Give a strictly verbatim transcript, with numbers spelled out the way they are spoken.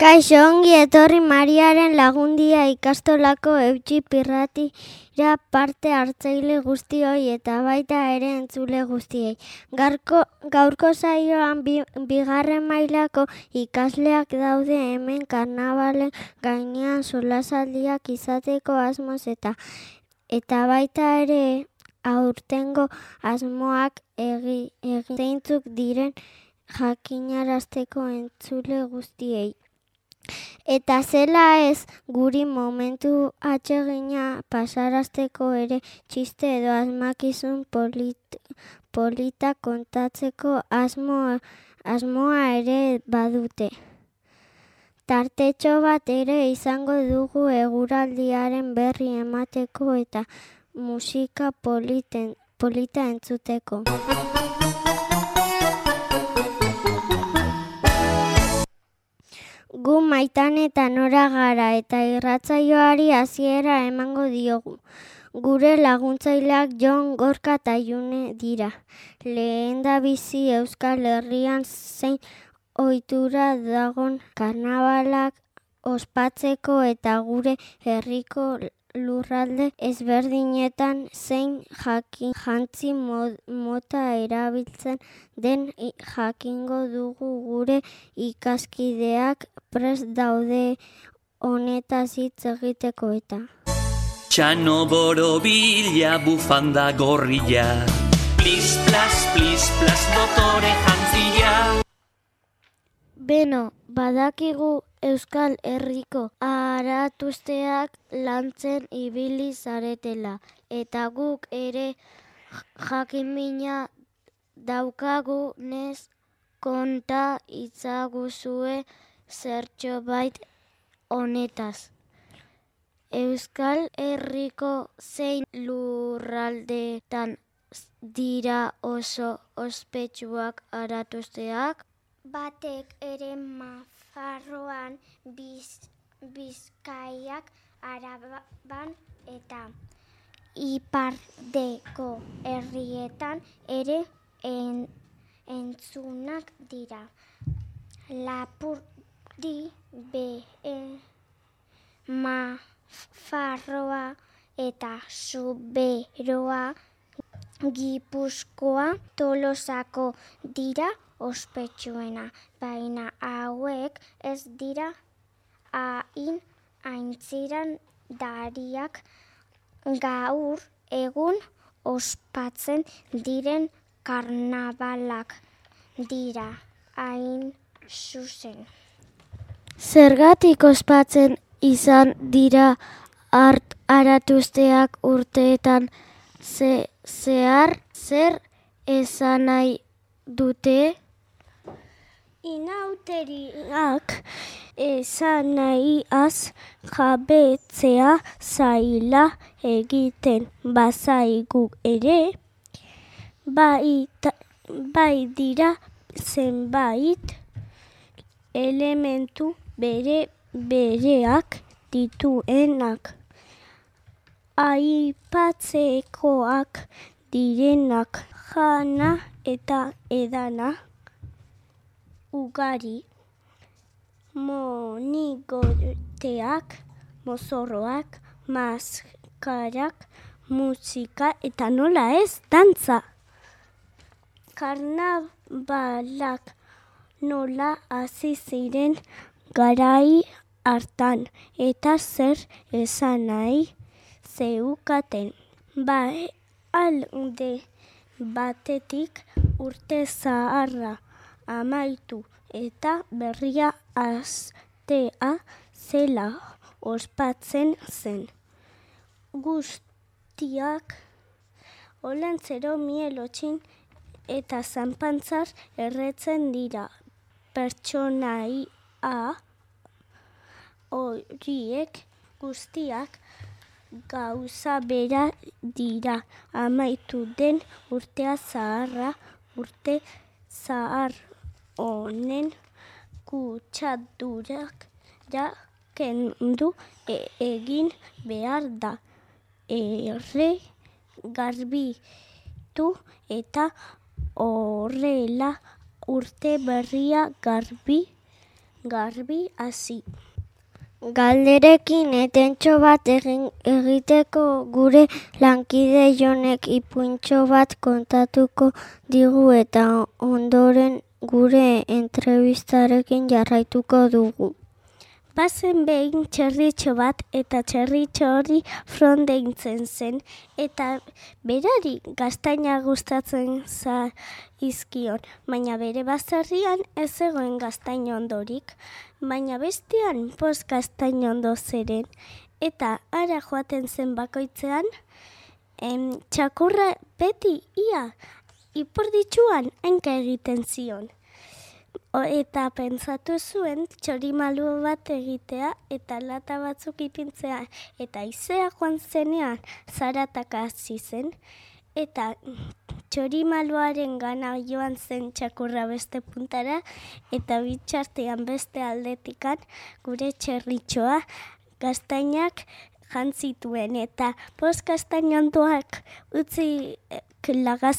Kaixo, ongi etorri Mariaren Lagundia ikastolako eutsi pirratira parte hartzaile guztioi eta baita ere entzule guztiei. Garko, gaurko saioan bi, bigarren mailako ikasleak daude hemen karnabalen gainean solasaldiak izateko asmoz eta eta baita ere aurtengo asmoak egi, egi, zeintzuk diren jakinarazteko entzule guztiei. Eta zela ez, guri momentu atsegina pasarazteko ere txiste edo asmakizun polit, polita kontatzeko asmoa, asmoa ere badute. Tartetxo bat ere izango dugu eguraldiaren berri emateko eta musika politen, polita entzuteko. Gu Maitane eta Nora gara eta irratsaioari hasiera emango diogu. Gure laguntzaileak Jon, Gorka eta June dira. Lehendabizi Euskal Herrian zein ohitura dagon karnabalak ospatzeko eta gure herriko lurralde ezberdinetan zein jakin jantzi mota erabiltzen den jakingo dugu gure ikaskideak prest daude honetaz hitz egiteko eta. Txano borobila bufanda gorrilla, plis, plas, plis, plas, dotore jantzia. Beno, badakigu Euskal Herriko aratuzteak lantzen ibili zaretela, eta guk ere jakimina daukagu nez konta itzaguzue zertxobait honetaz. Euskal Herriko zein lurraldetan dira oso ospetsuak aratuzteak? Batek ere Nafarroan, biz, Bizkaiak, Araban eta ipardeko herrietan ere en, entzunak dira. Lapurdi, be, Nafarroa eta Zuberoa, Gipuzkoa, Tolosako dira ospetsuena, baina hauek ez dira hain aintziran dariak gaur egun ospatzen diren karnabalak dira hain zuzen. Zergatik ospatzen izan dira art aratuzteak urteetan ze, zehar zer esan nahi dute? Inauteriak esan nahiaz jabetzea zaila egiten bazaigu ere, bai, ta, bai dira zenbait elementu bere bereak dituenak, aipatzekoak direnak jana eta edana, ugari, monigoteak, mozorroak, maskarak, musika eta nola ez, dantza. Karnabalak nola hasi ziren garai hartan eta zer esan nahi zeukaten. Bai, alde batetik urte zaharra amaitu eta berria hastea zela ospatzen zen. Guztiak olentzero, mielotxin eta zanpantzar erretzen dira. Pertsonaia horiek guztiak gauza bera dira. Amaitu den urtea zaharra urte zahar honen kutsadurak ja kendu e egin behar da. Erre garbitu eta horrela urte berria garbi garbi hasi. Galderekin etentxo bat egin, egiteko gure lankide Jonek ipuintxo bat kontatuko digu eta ondoren gure entrevistarekin jarraituko dugu. Bazen behin txerritxo bat eta txerritxo hori Fron deitzen zen eta berari gaztaina gustatzen zaizkion, baina bere baserrian ez zegoen gaztain ondorik, baina bestean bost gaztain ondo zeren eta ara joaten zen bakoitzean em, txakurra beti ia ipurditxuan hanka egiten zion. O, eta pentsatu zuen txorimalu bat egitea eta lata batzuk ipintzea eta izea joan zenean zarataka hasi zen eta txorimaluaren gana joan zen txakurra beste puntara eta bitxartean beste aldetikan gure txerritxoa gaztainak jantzituen eta bost gaztain ondoak utzi lagaz